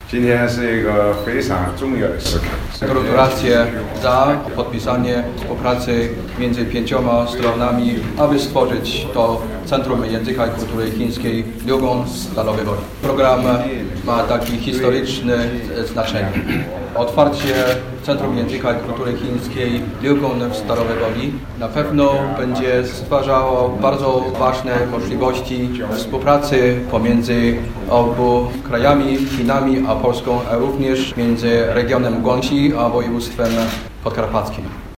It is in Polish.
今天是一个非常重要的时刻。 Gratulacje za podpisanie współpracy między 5 stronami, aby stworzyć to Centrum Języka i Kultury Chińskiej Liugon Stalowej Woli. Program ma taki historyczne znaczenie. Otwarcie Centrum Języka i Kultury Chińskiej Liugon w Stalowej Woli na pewno będzie stwarzało bardzo ważne możliwości współpracy pomiędzy obu krajami, Chinami a Polską, a również między regionem Guangxi a województwem podkarpackim.